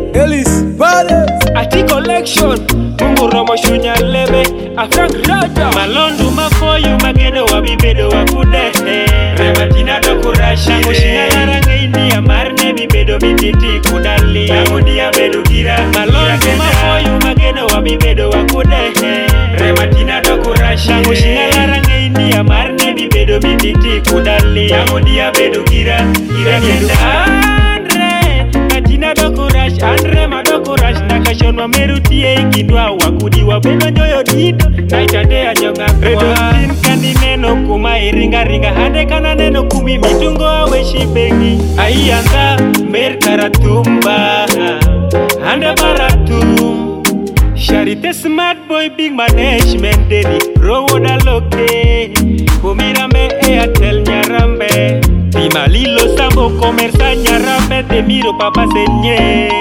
Ellis Brothers Ati collection Mungu romo shunya lebe Afrank Rada Malondu mafoyu mageno wabibedo wakudehe Rematina dokurasha Mushina laranga india marne bibedo mititi kudali Yamudia bedu gira Malondu mafoyu mageno wabibedo wakudehe Rematina dokurasha Mushina laranga india marne bibedo mititi kudali Yamudia bedu gira Gira genda Tina dokurash, Andre madokurash Nakashonwa merutie ikindwa wakudi wapendo nyoyo dito Naita dea nyonga kwa Redo sin kandi neno kuma iringa ringa Hande kana neno kumi mitungo aweshi bengi Ayanda mer karatumba Hande baratum Charite smart boy big management dedi Rowo da loke Kumirame Airtel nyarambe Pimalilo sambo komersa nyarambe te miro papa senye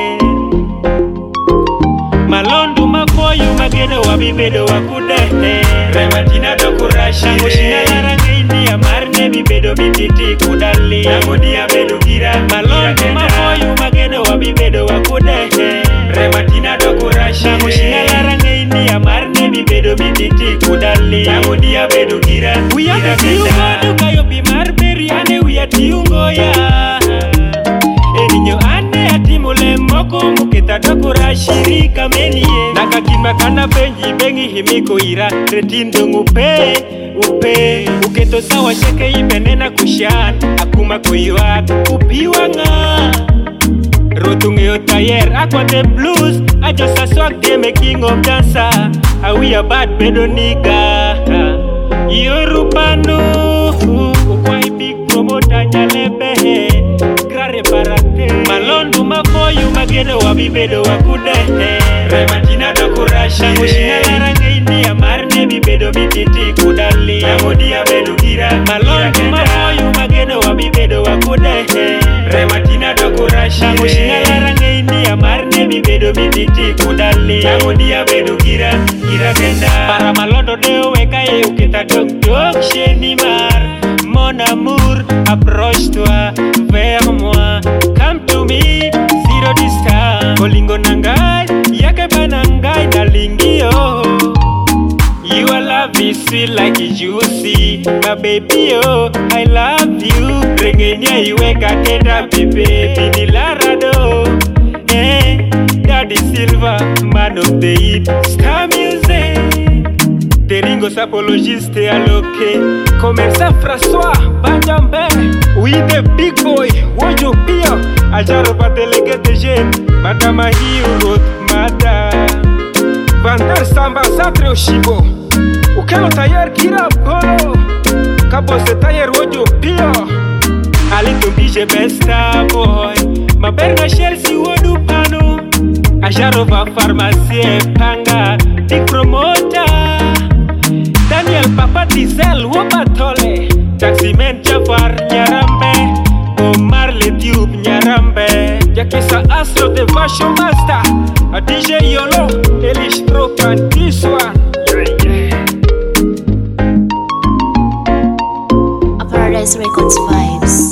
Malondu mafoyu mageno wabibedo wakudehe Rematina dokurasha Mushina laranga india marne bibedo bititi kudali Yamudia bedu gira Malondu mafoyu mageno wabibedo wakudehe Rematina dokurasha Mushina laranga india marne bibedo bititi kudali Yamudia bedu gira Uyaka kiyumodu kayo bimarberi ane uyatiungo ya Eninyo ane atimule moko muketa dokura shirika menye Nakakima kana benji bengi himiko ira Retindo ngupe upe Uketo sawa sheke ibenena kushan Akuma kuiwa kupiwa nga Rotunge otayer aqua the blues I just a swag they making of dancer We a bad bedo nigga Yorubano Ukwai big promoter nyalebe Grare parate Malondu mafoyu mageno wabibedo wakudehe Rematina dokurasha Mushina laranga india marne bibedo bititi kudali Yamudia bedu gira Malondu mafoyu mageno wabibedo wakudehe Rematina dokurasha Mushina laranga india marne bibedo bititi kudali Yamudia bedu gira Gira genda Para malondo deo weka ye uketa dok sheni mar Mon amour approche-toi vers moi Come to me zero distance Kolingo nangai yake banangai nalingio Your love is sweet like juicy My baby oh I love you Regenya iweka tenda bebe Binilarado Daddy Silva man of the hit Star music Teringos apologiste aloke Commerçant François Banjambe Oui the big boy Wojo Pio Ajaro patelege de jeune Madame Hiurot Madame Vandar Samba Satre Oshibo Ukelo tayer gira polo Kabose tayer Wojo Pio Alito bije besta boy Maberna Chelsea wodu pano Ajaro va pharmacie panga Big promoter Daniel Papa Diesel Wobatole Taximen Jafar Nyarambe Omar Le Tube Nyarambe Jakisa Astro the Fashion Master A DJ Yolo Elish Broken this one A Paradise Records vibes.